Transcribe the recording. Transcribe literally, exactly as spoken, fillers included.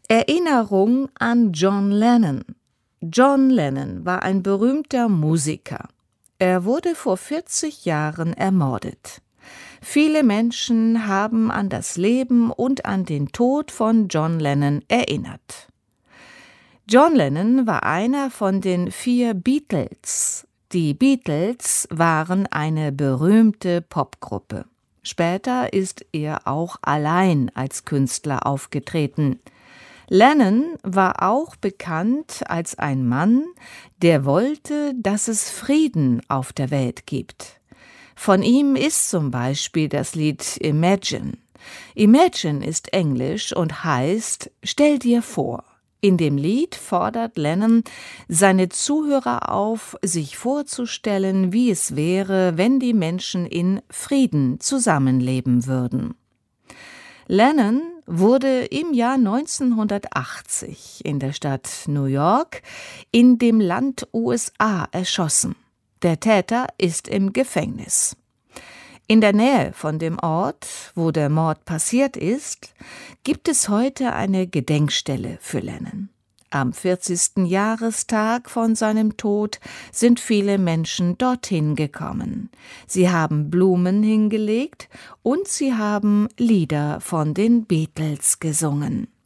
Erinnerung an John Lennon. John Lennon war ein berühmter Musiker. Er wurde vor vierzig Jahren ermordet. Viele Menschen haben an das Leben und an den Tod von John Lennon erinnert. John Lennon war einer von den vier Beatles. Die Beatles waren eine berühmte Popgruppe. Später ist er auch allein als Künstler aufgetreten. Lennon war auch bekannt als ein Mann, der wollte, dass es Frieden auf der Welt gibt. Von ihm ist zum Beispiel das Lied Imagine. Imagine ist Englisch und heißt »Stell dir vor«. In dem Lied fordert Lennon seine Zuhörer auf, sich vorzustellen, wie es wäre, wenn die Menschen in Frieden zusammenleben würden. Lennon wurde im Jahr neunzehnhundertachtzig in der Stadt New York in dem Land U S A erschossen. Der Täter ist im Gefängnis. In der Nähe von dem Ort, wo der Mord passiert ist, gibt es heute eine Gedenkstelle für Lennon. Am vierzigsten Jahrestag von seinem Tod sind viele Menschen dorthin gekommen. Sie haben Blumen hingelegt und sie haben Lieder von den Beatles gesungen.